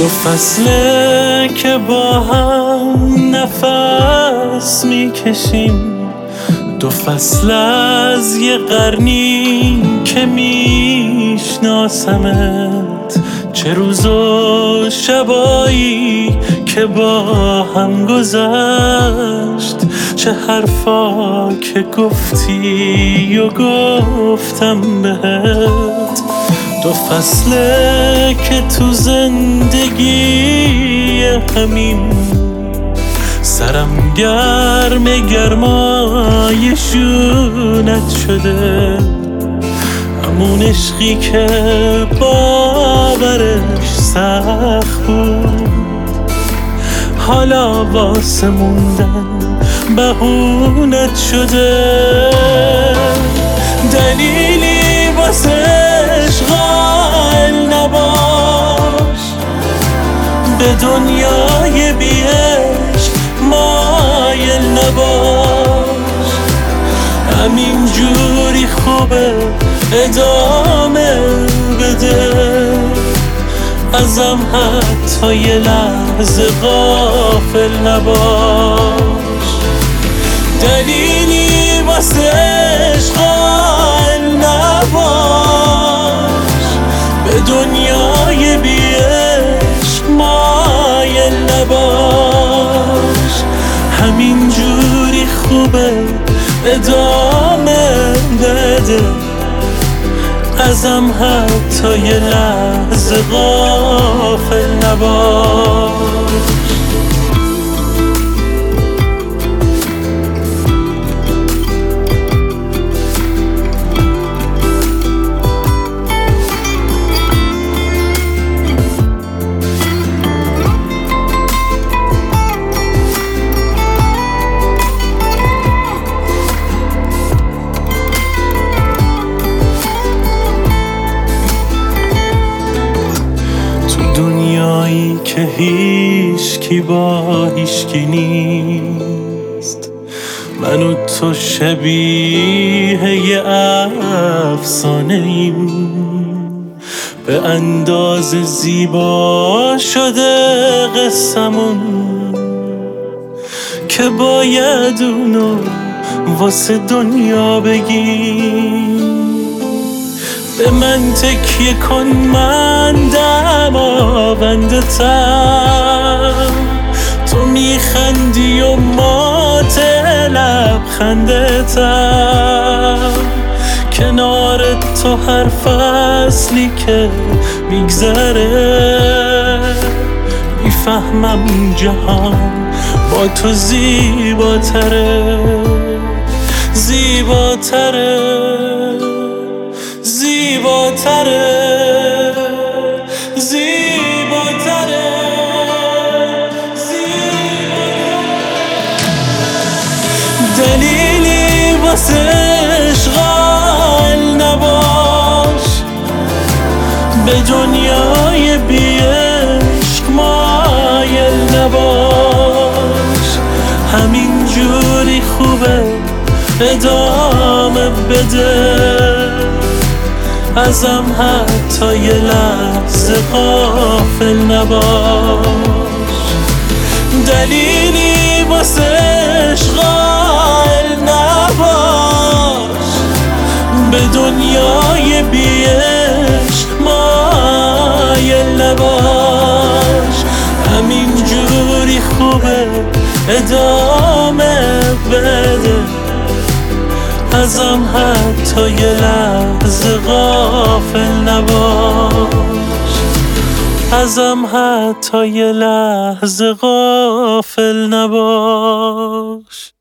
فصله که با هم نفس میکشیم، 2 فصل از یه قرنی که میشناسمت، چه روز و شبایی که با هم گذشت، چه حرفا که گفتی و گفتم بهت. 2 فصله که تو زندگی همین سرم گرمای شونت شده، همون عشقی که باورش سخت بود، حالا واسه موندن بهونت شده. دلیلی واسه عشق قائل نباش، به دنیای بی عشق مایل نباش، همین جوری خوبه ادامه بده، ازم حتی یه لحظه غافل نباش. دلیلی واسه عشق قائل نباش، به دنیای بی عشق مایل نباش، همین جوری خوبه ادامه بده، ازم حتی یه لحظه غافل نباش. دنیایی که هیچکی با هیچکی نیست، من و تو شبیه یه افسانه ایم، به اندازه زیبا شده قصمون که باید اونو واسه دنیا بگیم. به من تکیه کن، من دماونده تم، تو میخندی و مات لبخنده تم، کنار تو هر فصلی که میگذره میفهمم جهان با تو زیباتره، زیباتره، زیباتره، زیباتره، زیباتره. دلیلی واسه عشق قائل نباش، به دنیای بی عشق مایل نباش، همین جوری خوبه ادامه بده، ازم حتی یه لحظه غافل نباش. دلیلی واسه عشق قائل نباش، به دنیای بی عشق مایل نباش، همین جوری خوبه ادامه بده، ازم حتی یه لحظه غافل نباش، ازم حتی یه لحظه غافل نباش.